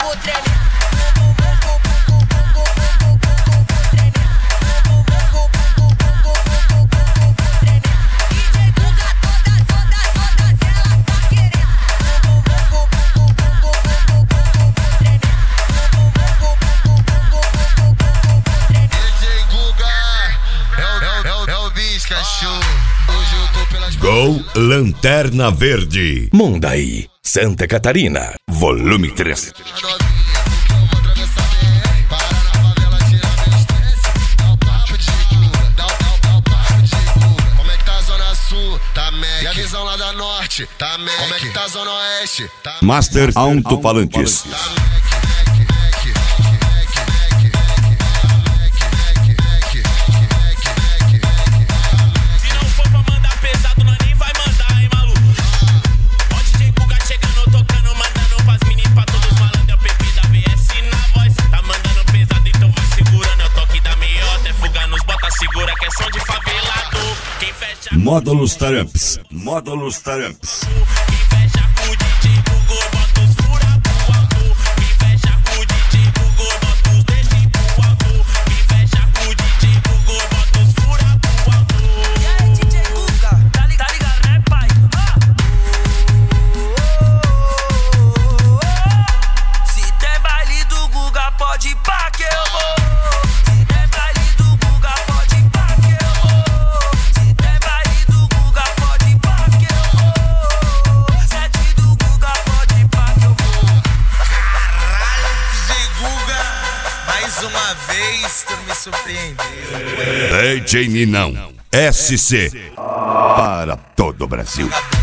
Gol Lanterna Verde, Mondaí, Santa Catarina, volume 3. Como é que tá a Zona Sul? Tá Mac. E a visão lá da Norte? Tá Mac. Como é que tá a Zona Oeste? Tá Master Alto-Falantes. Módulos Taramps. Módulos Taramps. Uma vez tu me surpreendeu. DJ Ninão, SC, para todo o Brasil.